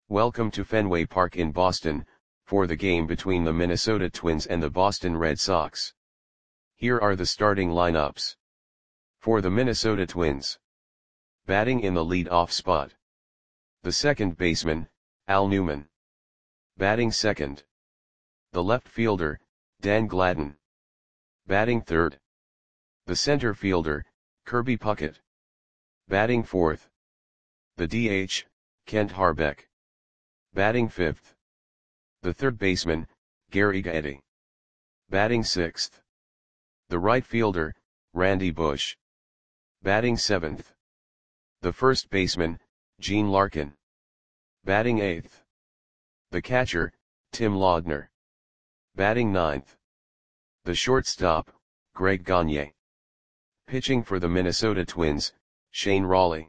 Welcome to Fenway Park in Boston, for the game between the Minnesota Twins and the Boston Red Sox. Here are the starting lineups. For the Minnesota Twins. Batting in the lead-off spot. The second baseman, Al Newman. Batting second. The left fielder, Dan Gladden. Batting third. The center fielder, Kirby Puckett. Batting fourth. The DH, Kent Hrbek. Batting fifth. The third baseman, Gary Gaetti. Batting sixth. The right fielder, Randy Bush. Batting seventh. The first baseman, Gene Larkin. Batting eighth. The catcher, Tim Laudner. Batting ninth. The shortstop, Greg Gagne. Pitching for the Minnesota Twins, Shane Rawley.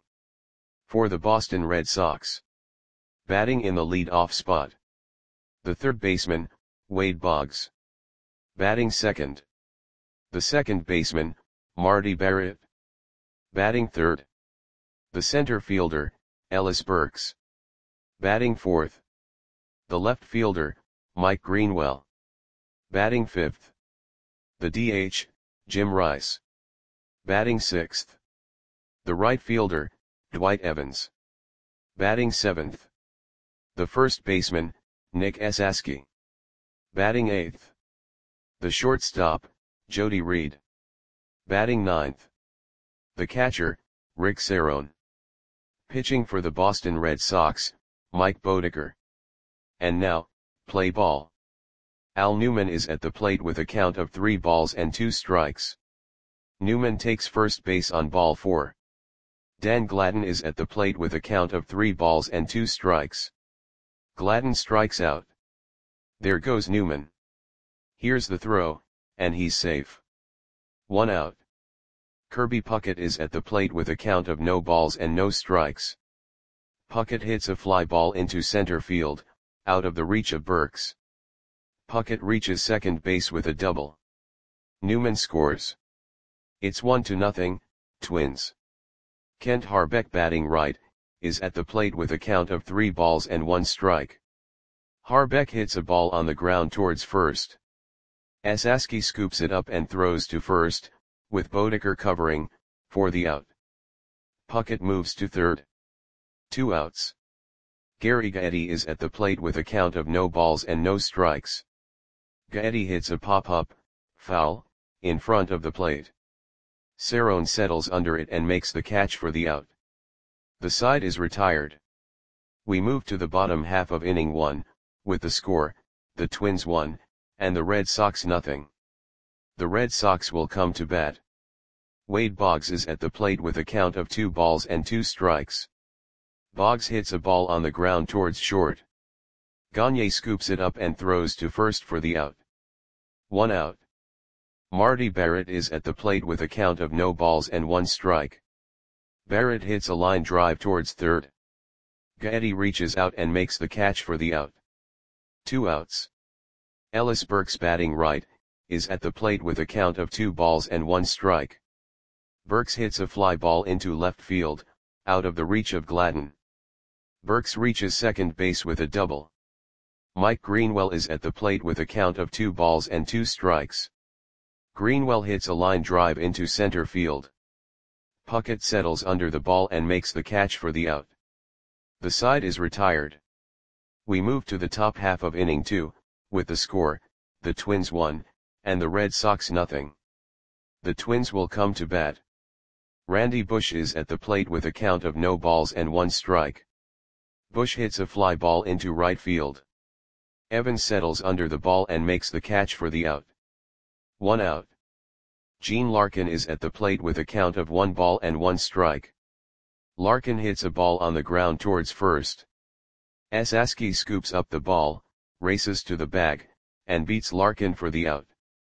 For the Boston Red Sox. Batting in the lead-off spot. The third baseman, Wade Boggs. Batting second. The second baseman, Marty Barrett. Batting third. The center fielder, Ellis Burks. Batting fourth. The left fielder, Mike Greenwell. Batting fifth. The DH, Jim Rice. Batting sixth. The right fielder, Dwight Evans. Batting seventh. The first baseman, Nick Esasky. Batting eighth. The shortstop, Jody Reed. Batting ninth. The catcher, Rick Cerone. Pitching for the Boston Red Sox, Mike Boddicker. And now, play ball. Al Newman is at the plate with a count of 3 balls and 2 strikes. Newman takes first base on ball 4. Dan Gladden is at the plate with a count of 3 balls and 2 strikes. Gladden strikes out. There goes Newman. Here's the throw, and he's safe. 1 out. Kirby Puckett is at the plate with a count of no balls and no strikes. Puckett hits a fly ball into center field, out of the reach of Burks. Puckett reaches second base with a double. Newman scores. It's 1-0, Twins. Kent Hrbek, batting right, is at the plate with a count of 3 balls and 1 strike. Hrbek hits a ball on the ground towards first. Esasky scoops it up and throws to first, with Boddicker covering, for the out. Puckett moves to third. 2 outs. Gary Gaetti is at the plate with a count of no balls and no strikes. Gaetti hits a pop-up, foul, in front of the plate. Cerone settles under it and makes the catch for the out. The side is retired. We move to the bottom half of inning 1, with the score, the Twins 1, and the Red Sox 0. The Red Sox will come to bat. Wade Boggs is at the plate with a count of 2 balls and 2 strikes. Boggs hits a ball on the ground towards short. Gagne scoops it up and throws to first for the out. 1 out. Marty Barrett is at the plate with a count of no balls and 1 strike. Barrett hits a line drive towards third. Gaetti reaches out and makes the catch for the out. 2 outs. Ellis Burks, batting right, is at the plate with a count of 2 balls and 1 strike. Burks hits a fly ball into left field, out of the reach of Gladden. Burks reaches second base with a double. Mike Greenwell is at the plate with a count of 2 balls and 2 strikes. Greenwell hits a line drive into center field. Puckett settles under the ball and makes the catch for the out. The side is retired. We move to the top half of inning 2, with the score, the Twins 1, and the Red Sox 0. The Twins will come to bat. Randy Bush is at the plate with a count of no balls and 1 strike. Bush hits a fly ball into right field. Evans settles under the ball and makes the catch for the out. 1 out. Gene Larkin is at the plate with a count of 1 ball and 1 strike. Larkin hits a ball on the ground towards first. Esasky scoops up the ball, races to the bag, and beats Larkin for the out.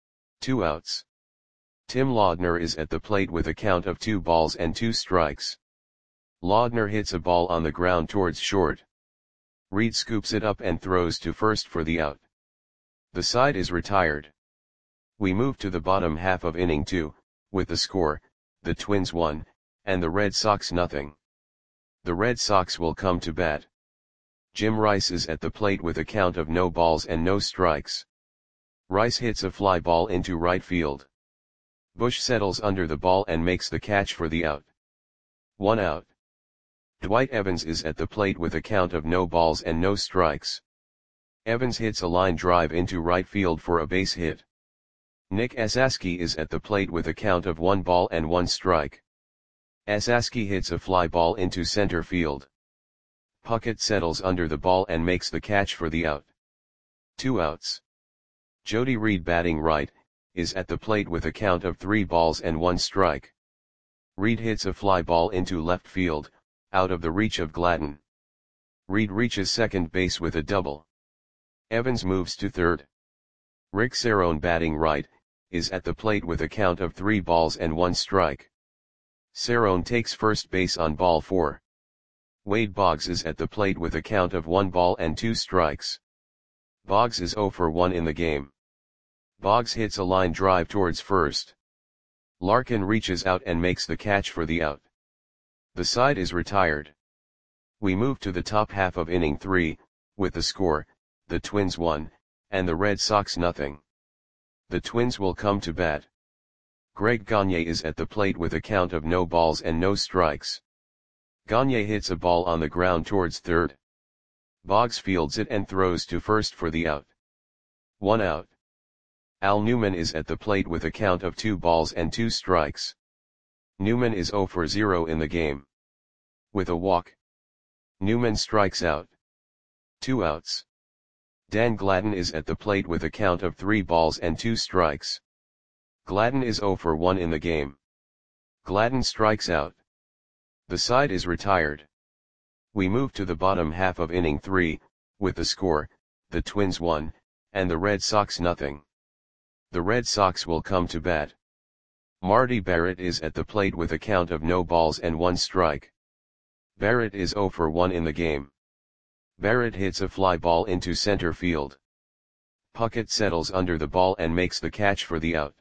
2 outs. Tim Laudner is at the plate with a count of 2 balls and 2 strikes. Laudner hits a ball on the ground towards short. Reed scoops it up and throws to first for the out. The side is retired. We move to the bottom half of inning 2, with the score, the Twins 1, and the Red Sox 0. The Red Sox will come to bat. Jim Rice is at the plate with a count of no balls and no strikes. Rice hits a fly ball into right field. Bush settles under the ball and makes the catch for the out. 1 out. Dwight Evans is at the plate with a count of no balls and no strikes. Evans hits a line drive into right field for a base hit. Nick Esasky is at the plate with a count of 1 ball and 1 strike. Esasky hits a fly ball into center field. Puckett settles under the ball and makes the catch for the out. 2 outs. Jody Reed, batting right, is at the plate with a count of 3 balls and 1 strike. Reed hits a fly ball into left field, out of the reach of Gladden. Reed reaches second base with a double. Evans moves to third. Rick Cerrone, batting right, is at the plate with a count of 3 balls and 1 strike. Cerrone takes first base on ball 4. Wade Boggs is at the plate with a count of 1 ball and 2 strikes. Boggs is 0 for 1 in the game. Boggs hits a line drive towards first. Larkin reaches out and makes the catch for the out. The side is retired. We move to the top half of inning 3, with the score, the Twins 1, and the Red Sox nothing. The Twins will come to bat. Greg Gagne is at the plate with a count of no balls and no strikes. Gagne hits a ball on the ground towards third. Boggs fields it and throws to first for the out. 1 out. Al Newman is at the plate with a count of 2 balls and 2 strikes. Newman is 0 for 0 in the game. With a walk, Newman strikes out. 2 outs. Dan Gladden is at the plate with a count of 3 balls and 2 strikes. Gladden is 0 for 1 in the game. Gladden strikes out. The side is retired. We move to the bottom half of inning 3, with the score, the Twins 1, and the Red Sox nothing. The Red Sox will come to bat. Marty Barrett is at the plate with a count of no balls and 1 strike. Barrett is 0 for 1 in the game. Barrett hits a fly ball into center field. Puckett settles under the ball and makes the catch for the out.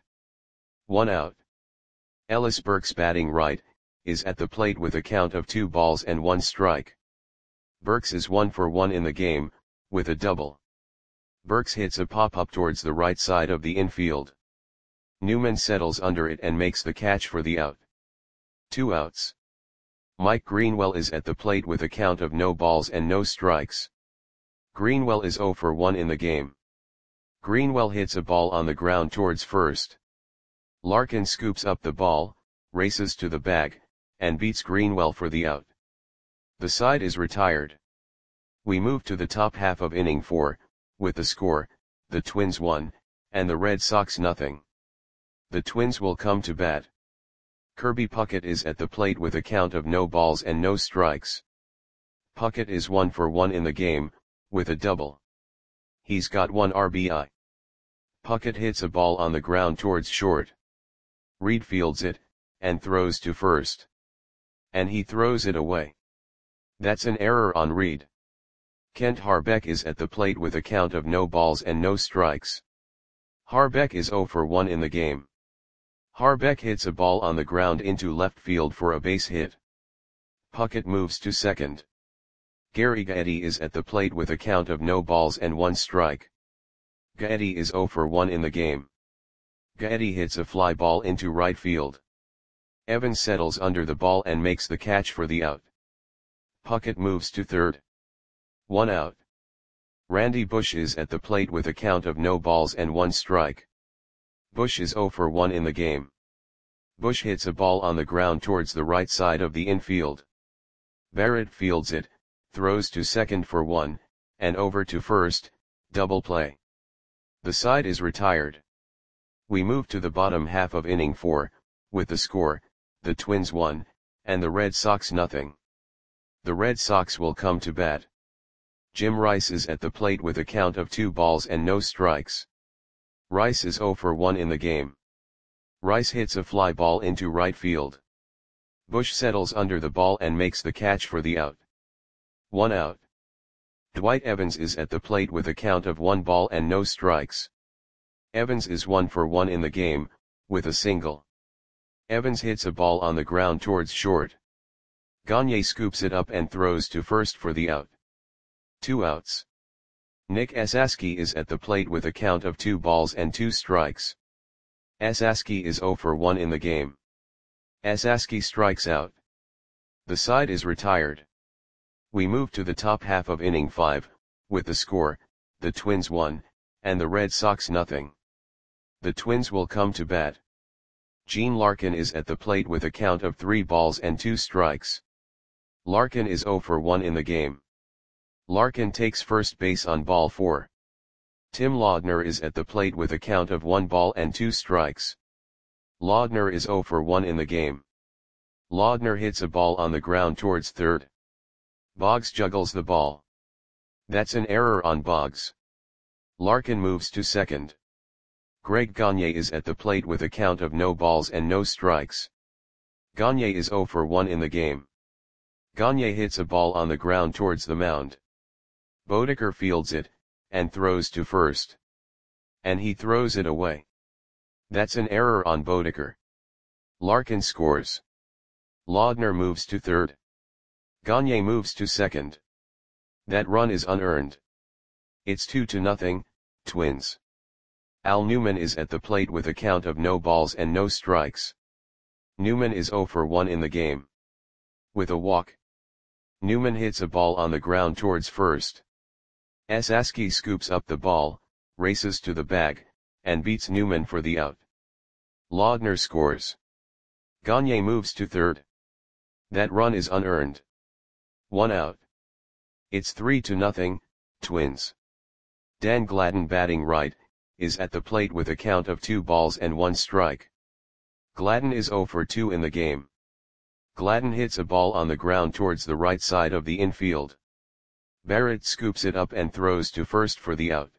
1 out. Ellis Burks, batting right, is at the plate with a count of 2 balls and 1 strike. Burks is 1 for 1 in the game, with a double. Burks hits a pop-up towards the right side of the infield. Newman settles under it and makes the catch for the out. 2 outs. Mike Greenwell is at the plate with a count of no balls and no strikes. Greenwell is 0 for 1 in the game. Greenwell hits a ball on the ground towards first. Larkin scoops up the ball, races to the bag, and beats Greenwell for the out. The side is retired. We move to the top half of inning 4, with the score, the Twins 1, and the Red Sox nothing. The Twins will come to bat. Kirby Puckett is at the plate with a count of no balls and no strikes. Puckett is 1 for 1 in the game, with a double. He's got 1 RBI. Puckett hits a ball on the ground towards short. Reed fields it, and throws to first. And he throws it away. That's an error on Reed. Kent Harbeck is at the plate with a count of no balls and no strikes. Harbeck is 0 for 1 in the game. Harbeck hits a ball on the ground into left field for a base hit. Puckett moves to second. Gary Gaetti is at the plate with a count of no balls and 1 strike. Gaetti is 0 for 1 in the game. Gaetti hits a fly ball into right field. Evans settles under the ball and makes the catch for the out. Puckett moves to third. 1 out. Randy Bush is at the plate with a count of no balls and 1 strike. Bush is 0 for 1 in the game. Bush hits a ball on the ground towards the right side of the infield. Barrett fields it, throws to second for 1, and over to first, double play. The side is retired. We move to the bottom half of inning 4, with the score, the Twins 1, and the Red Sox nothing. The Red Sox will come to bat. Jim Rice is at the plate with a count of 2 balls and no strikes. Rice is 0 for 1 in the game. Rice hits a fly ball into right field. Bush settles under the ball and makes the catch for the out. 1 out. Dwight Evans is at the plate with a count of 1 ball and no strikes. Evans is 1 for 1 in the game, with a single. Evans hits a ball on the ground towards short. Gagne scoops it up and throws to first for the out. 2 outs. Nick Esaski is at the plate with a count of 2 balls and 2 strikes. Esaski is 0 for 1 in the game. Esaski strikes out. The side is retired. We move to the top half of inning 5, with the score, the Twins 1, and the Red Sox nothing. The Twins will come to bat. Gene Larkin is at the plate with a count of 3 balls and 2 strikes. Larkin is 0 for 1 in the game. Larkin takes first base on ball 4. Tim Laudner is at the plate with a count of 1 ball and 2 strikes. Laudner is 0 for 1 in the game. Laudner hits a ball on the ground towards third. Boggs juggles the ball. That's an error on Boggs. Larkin moves to second. Greg Gagne is at the plate with a count of no balls and no strikes. Gagne is 0 for 1 in the game. Gagne hits a ball on the ground towards the mound. Bodeker fields it, and throws to first. And he throws it away. That's an error on Bodeker. Larkin scores. Laudner moves to third. Gagne moves to second. That run is unearned. It's 2-0, Twins. Al Newman is at the plate with a count of no balls and no strikes. Newman is 0 for 1 in the game. With a walk. Newman hits a ball on the ground towards first. Esaski scoops up the ball, races to the bag, and beats Newman for the out. Laudner scores. Gagne moves to third. That run is unearned. 1 out. It's 3-0, Twins. Dan Gladden, batting right, is at the plate with a count of 2 balls and 1 strike. Gladden is 0 for 2 in the game. Gladden hits a ball on the ground towards the right side of the infield. Barrett scoops it up and throws to first for the out.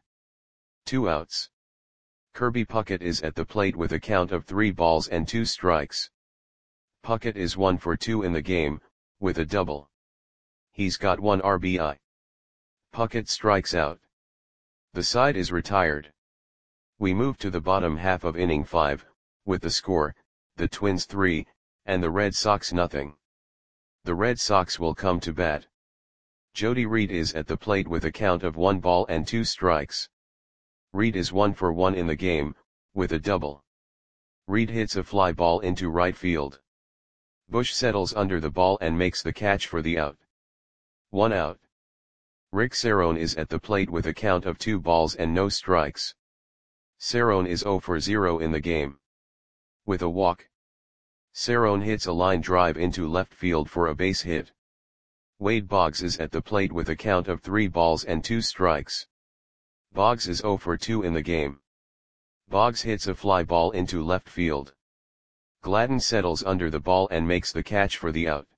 2 outs. Kirby Puckett is at the plate with a count of 3 balls and 2 strikes. Puckett is 1 for 2 in the game, with a double. He's got 1 RBI. Puckett strikes out. The side is retired. We move to the bottom half of inning 5, with the score, the Twins 3, and the Red Sox nothing. The Red Sox will come to bat. Jody Reed is at the plate with a count of 1 ball and 2 strikes. Reed is 1 for 1 in the game, with a double. Reed hits a fly ball into right field. Bush settles under the ball and makes the catch for the out. 1 out. Rick Cerrone is at the plate with a count of 2 balls and no strikes. Cerrone is 0 for 0 in the game. With a walk. Cerrone hits a line drive into left field for a base hit. Wade Boggs is at the plate with a count of 3 balls and 2 strikes. Boggs is 0 for 2 in the game. Boggs hits a fly ball into left field. Gladden settles under the ball and makes the catch for the out.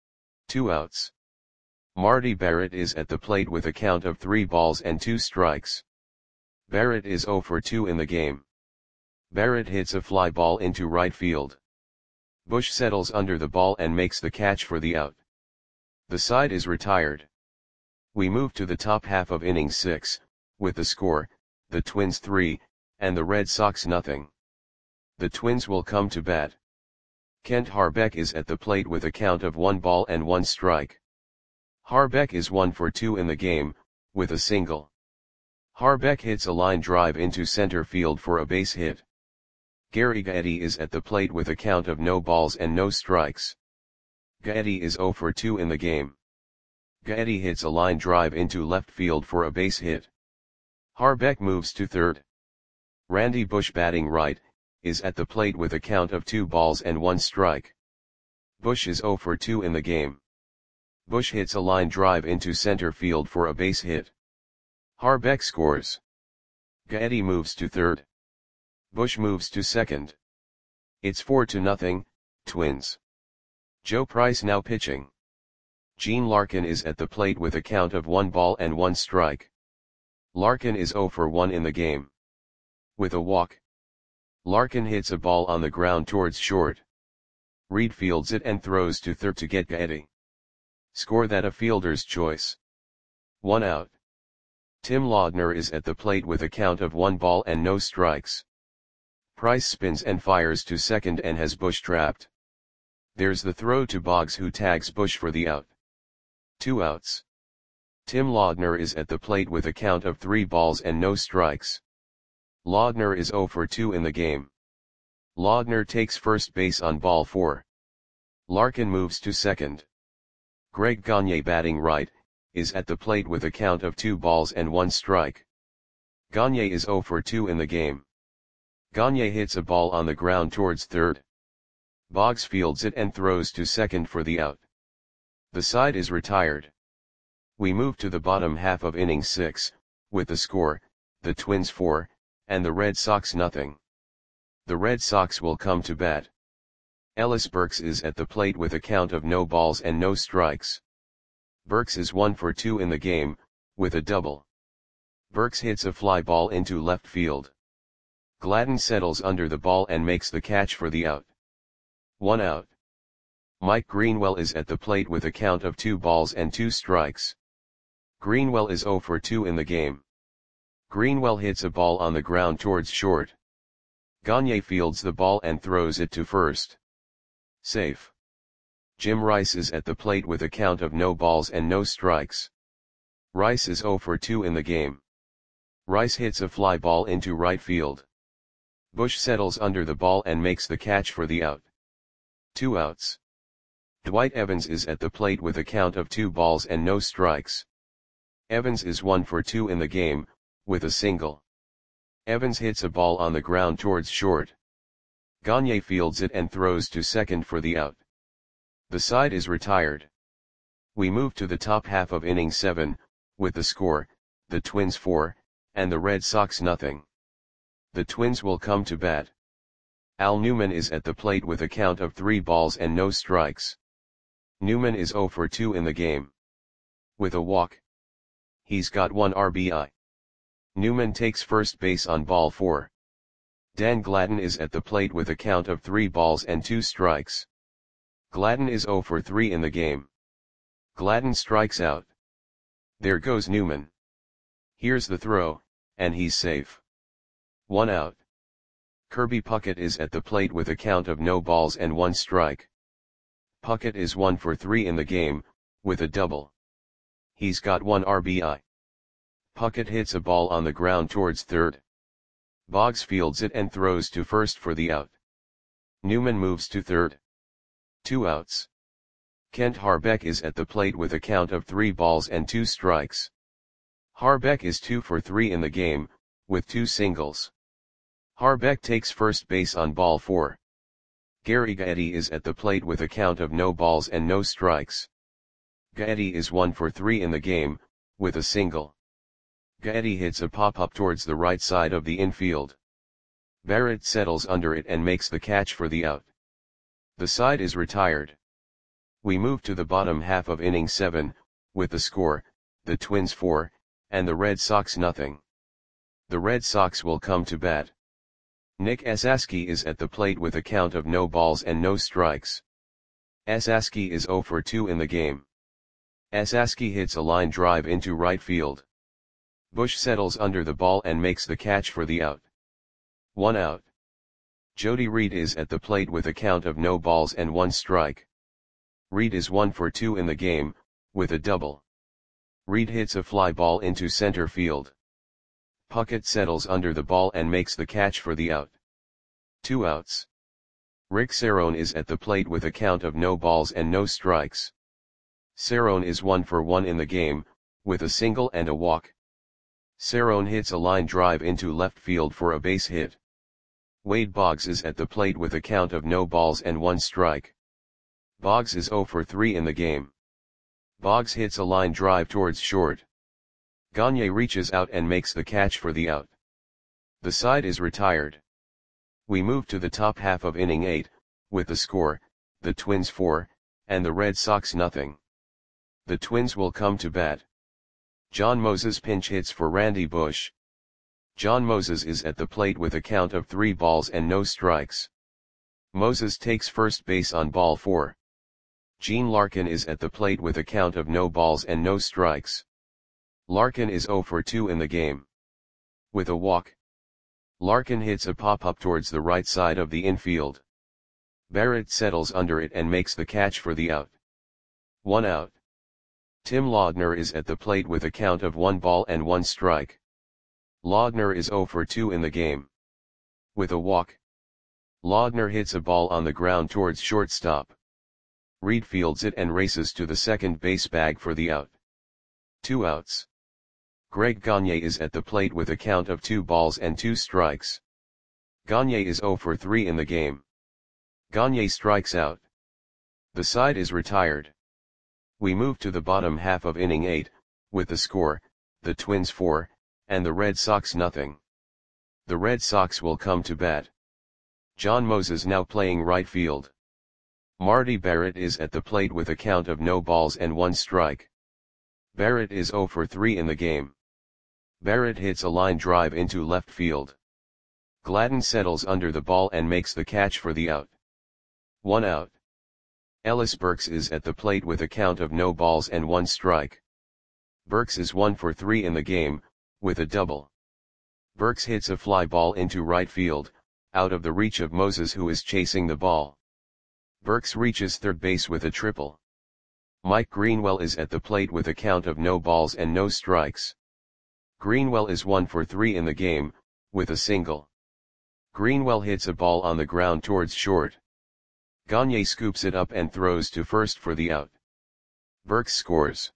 2 outs. Marty Barrett is at the plate with a count of 3 balls and 2 strikes. Barrett is 0 for 2 in the game. Barrett hits a fly ball into right field. Bush settles under the ball and makes the catch for the out. The side is retired. We move to the top half of inning 6, with the score, the Twins 3, and the Red Sox nothing. The Twins will come to bat. Kent Harbeck is at the plate with a count of 1 ball and 1 strike. Harbeck is 1 for 2 in the game, with a single. Harbeck hits a line drive into center field for a base hit. Gary Gaetti is at the plate with a count of no balls and no strikes. Gaetti is 0 for 2 in the game. Gaetti hits a line drive into left field for a base hit. Harbeck moves to third. Randy Bush, batting right, is at the plate with a count of 2 balls and 1 strike. Bush is 0 for 2 in the game. Bush hits a line drive into center field for a base hit. Harbeck scores. Gaetti moves to third. Bush moves to second. It's 4-0, Twins. Joe Price now pitching. Gene Larkin is at the plate with a count of 1 ball and 1 strike. Larkin is 0 for 1 in the game. With a walk. Larkin hits a ball on the ground towards short. Reed fields it and throws to third to get Gaetti. Score that a fielder's choice. 1 out. Tim Laudner is at the plate with a count of 1 ball and no strikes. Price spins and fires to second and has Bush trapped. There's the throw to Boggs, who tags Bush for the out. 2 outs. Tim Laudner is at the plate with a count of 3 balls and no strikes. Laudner is 0 for 2 in the game. Laudner takes first base on ball 4. Larkin moves to second. Greg Gagne, batting right, is at the plate with a count of 2 balls and 1 strike. Gagne is 0 for 2 in the game. Gagne hits a ball on the ground towards third. Boggs fields it and throws to second for the out. The side is retired. We move to the bottom half of inning 6, with the score, the Twins 4, and the Red Sox nothing. The Red Sox will come to bat. Ellis Burks is at the plate with a count of no balls and no strikes. Burks is 1 for 2 in the game, with a double. Burks hits a fly ball into left field. Gladden settles under the ball and makes the catch for the out. 1 out. Mike Greenwell is at the plate with a count of 2 balls and 2 strikes. Greenwell is 0 for 2 in the game. Greenwell hits a ball on the ground towards short. Gagne fields the ball and throws it to first. Safe. Jim Rice is at the plate with a count of no balls and no strikes. Rice is 0 for 2 in the game. Rice hits a fly ball into right field. Bush settles under the ball and makes the catch for the out. 2 outs. Dwight Evans is at the plate with a count of 2 balls and no strikes. Evans is 1 for 2 in the game, with a single. Evans hits a ball on the ground towards short. Gagne fields it and throws to second for the out. The side is retired. We move to the top half of inning 7, with the score, the Twins 4, and the Red Sox nothing. The Twins will come to bat. Al Newman is at the plate with a count of 3 balls and no strikes. Newman is 0 for 2 in the game. With a walk. He's got 1 RBI. Newman takes first base on ball 4. Dan Gladden is at the plate with a count of 3 balls and 2 strikes. Gladden is 0 for 3 in the game. Gladden strikes out. There goes Newman. Here's the throw, and he's safe. 1 out. Kirby Puckett is at the plate with a count of no balls and 1 strike. Puckett is 1 for 3 in the game, with a double. He's got 1 RBI. Puckett hits a ball on the ground towards third. Boggs fields it and throws to first for the out. Newman moves to third. 2 outs. Kent Harbeck is at the plate with a count of 3 balls and 2 strikes. Harbeck is 2 for 3 in the game, with 2 singles. Harbeck takes first base on ball 4. Gary Gaetti is at the plate with a count of no balls and no strikes. Gaetti is 1 for 3 in the game, with a single. Gaetti hits a pop-up towards the right side of the infield. Barrett settles under it and makes the catch for the out. The side is retired. We move to the bottom half of inning 7, with the score, the Twins 4, and the Red Sox nothing. The Red Sox will come to bat. Nick Esaski is at the plate with a count of no balls and no strikes. Esaski is 0 for 2 in the game. Esaski hits a line drive into right field. Bush settles under the ball and makes the catch for the out. 1 out. Jody Reed is at the plate with a count of no balls and 1 strike. Reed is 1 for 2 in the game, with a double. Reed hits a fly ball into center field. Puckett settles under the ball and makes the catch for the out. 2 outs. Rick Cerrone is at the plate with a count of no balls and no strikes. Cerrone is 1 for 1 in the game, with a single and a walk. Cerrone hits a line drive into left field for a base hit. Wade Boggs is at the plate with a count of no balls and 1 strike. Boggs is 0 for 3 in the game. Boggs hits a line drive towards short. Gagne reaches out and makes the catch for the out. The side is retired. We move to the top half of inning 8, with the score, the Twins 4, and the Red Sox nothing. The Twins will come to bat. John Moses pinch hits for Randy Bush. John Moses is at the plate with a count of 3 balls and no strikes. Moses takes first base on ball 4. Gene Larkin is at the plate with a count of no balls and no strikes. Larkin is 0 for 2 in the game. With a walk. Larkin hits a pop-up towards the right side of the infield. Barrett settles under it and makes the catch for the out. 1 out. Tim Laudner is at the plate with a count of 1 ball and 1 strike. Laudner is 0 for 2 in the game. With a walk, Laudner hits a ball on the ground towards shortstop. Reed fields it and races to the second base bag for the out. 2 outs. Greg Gagne is at the plate with a count of 2 balls and 2 strikes. Gagne is 0 for 3 in the game. Gagne strikes out. The side is retired. We move to the bottom half of inning 8, with the score, the Twins 4, and the Red Sox nothing. The Red Sox will come to bat. John Moses now playing right field. Marty Barrett is at the plate with a count of no balls and 1 strike. Barrett is 0 for 3 in the game. Barrett hits a line drive into left field. Gladden settles under the ball and makes the catch for the out. 1 out. Ellis Burks is at the plate with a count of no balls and 1 strike. Burks is 1 for 3 in the game, with a double. Burks hits a fly ball into right field, out of the reach of Moses who is chasing the ball. Burks reaches third base with a triple. Mike Greenwell is at the plate with a count of no balls and no strikes. Greenwell is 1 for 3 in the game, with a single. Greenwell hits a ball on the ground towards short. Gagne scoops it up and throws to first for the out. Burks scores.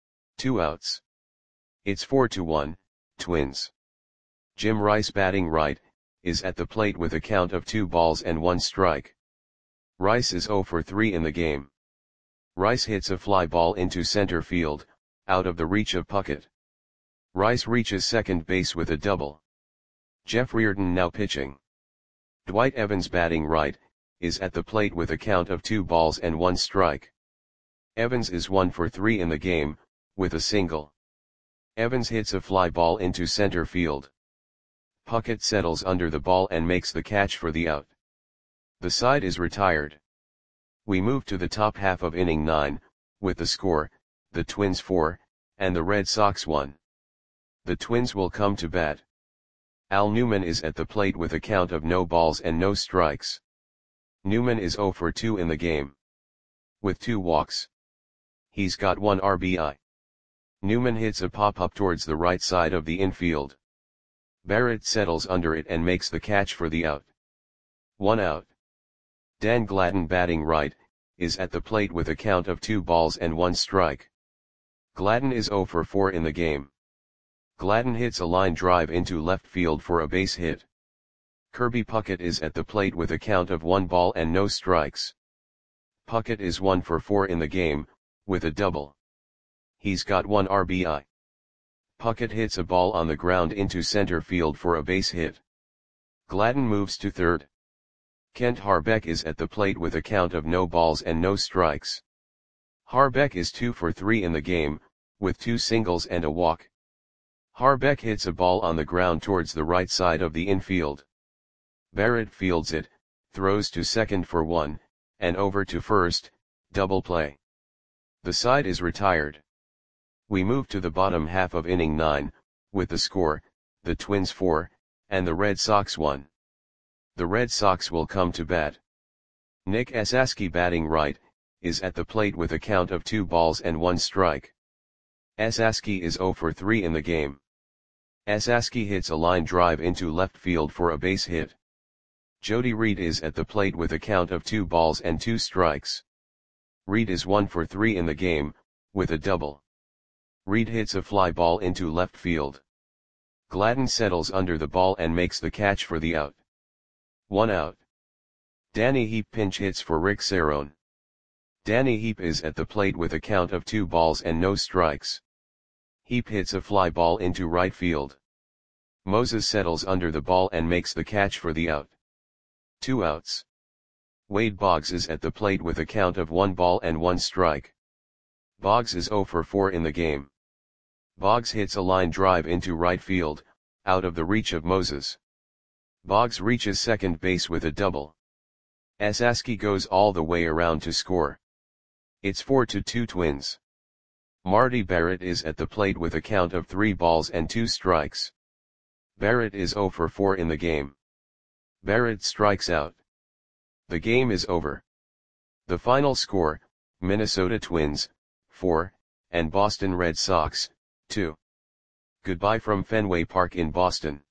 2 outs. It's 4-1, Twins. Jim Rice batting right, is at the plate with a count of 2 balls and 1 strike. Rice is 0 for 3 in the game. Rice hits a fly ball into center field, out of the reach of Puckett. Rice reaches second base with a double. Jeff Reardon now pitching. Dwight Evans batting right, is at the plate with a count of 2 balls and 1 strike. Evans is 1 for 3 in the game, with a single. Evans hits a fly ball into center field. Puckett settles under the ball and makes the catch for the out. The side is retired. We move to the top half of inning 9, with the score, the Twins 4, and the Red Sox 1. The Twins will come to bat. Al Newman is at the plate with a count of no balls and no strikes. Newman is 0 for 2 in the game. With 2 walks. He's got 1 RBI. Newman hits a pop-up towards the right side of the infield. Barrett settles under it and makes the catch for the out. 1 out. Dan Gladden batting right, is at the plate with a count of 2 balls and 1 strike. Gladden is 0 for 4 in the game. Gladden hits a line drive into left field for a base hit. Kirby Puckett is at the plate with a count of 1 ball and no strikes. Puckett is 1 for 4 in the game, with a double. He's got 1 RBI. Puckett hits a ball on the ground into center field for a base hit. Gladden moves to third. Kent Harbeck is at the plate with a count of no balls and no strikes. Harbeck is 2 for 3 in the game, with 2 singles and a walk. Harbeck hits a ball on the ground towards the right side of the infield. Barrett fields it, throws to second for 1, and over to first, double play. The side is retired. We move to the bottom half of inning 9, with the score, the Twins 4, and the Red Sox 1. The Red Sox will come to bat. Nick Esaski batting right, is at the plate with a count of 2 balls and 1 strike. Esaski is 0 for 3 in the game. Esaski hits a line drive into left field for a base hit. Jody Reed is at the plate with a count of 2 balls and 2 strikes. Reed is 1 for 3 in the game, with a double. Reed hits a fly ball into left field. Gladden settles under the ball and makes the catch for the out. 1 out. Danny Heap pinch hits for Rick Cerone. Danny Heap is at the plate with a count of 2 balls and no strikes. Heap hits a fly ball into right field. Moses settles under the ball and makes the catch for the out. 2 outs. Wade Boggs is at the plate with a count of 1 ball and 1 strike. Boggs is 0 for 4 in the game. Boggs hits a line drive into right field, out of the reach of Moses. Boggs reaches second base with a double. Esaski goes all the way around to score. It's 4-2 Twins. Marty Barrett is at the plate with a count of 3 balls and 2 strikes. Barrett is 0 for 4 in the game. Barrett strikes out. The game is over. The final score, Minnesota Twins, 4, and Boston Red Sox, 2. Goodbye from Fenway Park in Boston.